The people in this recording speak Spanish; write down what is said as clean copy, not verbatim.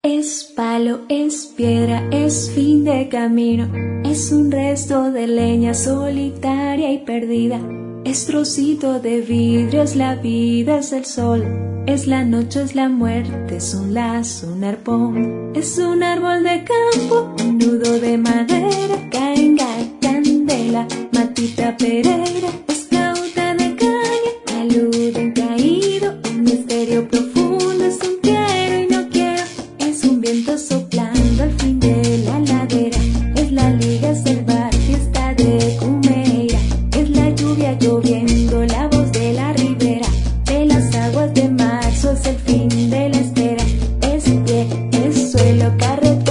Es palo, es piedra, es fin de camino, es un resto de leña solitaria y perdida, es trocito de vidrio, es la vida, es el sol, es la noche, es la muerte, es un lazo, un arpón, es un árbol de campo, un nudo de madera, caenga, candela, matita pereira, es flauta de caña, alud en caído, un misterio profundo, es un quiero y no quiero, es un viento soplando al fin de la ladera, es la liga, es el bar, fiesta de Cumeira, es la lluvia lloviendo, la voz de la ribera, de las aguas de marzo, es el fin de la espera, es pie, es suelo, carretera.